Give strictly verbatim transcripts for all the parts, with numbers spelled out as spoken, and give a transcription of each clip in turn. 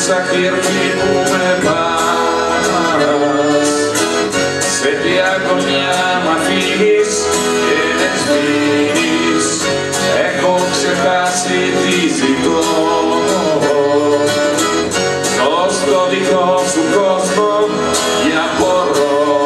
ξαχύρκι που με πας, σε τι αγωνιά μ' αφήνεις και με σβήνεις, έχω ξεχάσει τι ζητώ. Ζω στο δικό σου κόσμο και απορώ.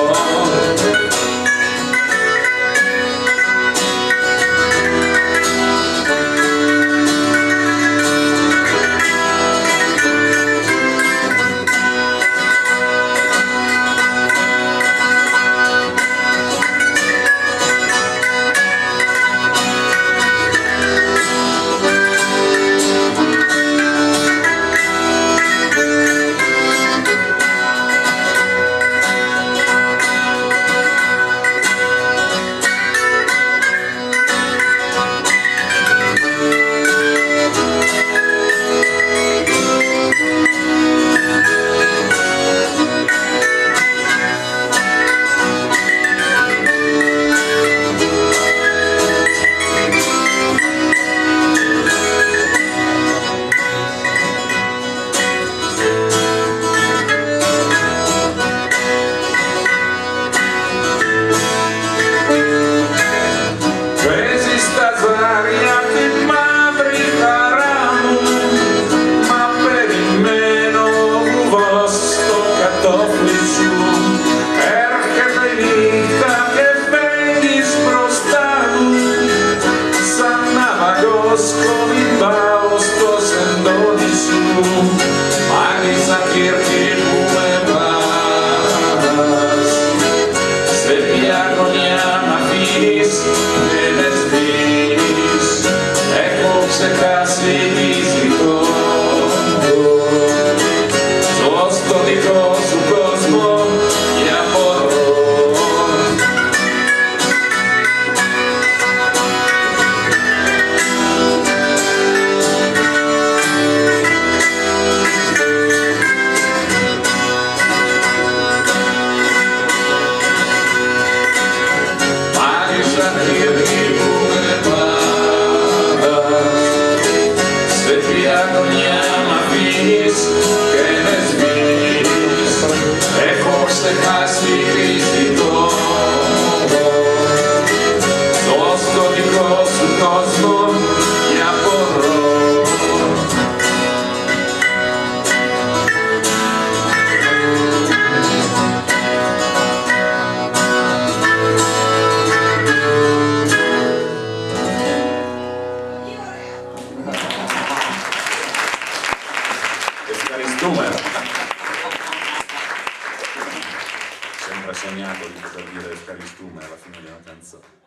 Κολυμπάω στο σεντόνι σου, πάλι ξαχύρκι που με πας, σε ποια γωνιά μ' αφήνεις και με σβήνεις, έχω ξεχάσει τι ζητώ. Ζω στο δικό σου κόσμο και απορώ. Ξαχύρκι που με πας, σε ποια γωνιά μ' αφήνεις και με σβήνεις, έχω ξεχάσει τι ζητώ. Ζω στο δικό σου κόσμο και απορώ. Ευχαριστούμε. Sembra sognato di poter dire ευχαριστούμε alla fine di una canzone.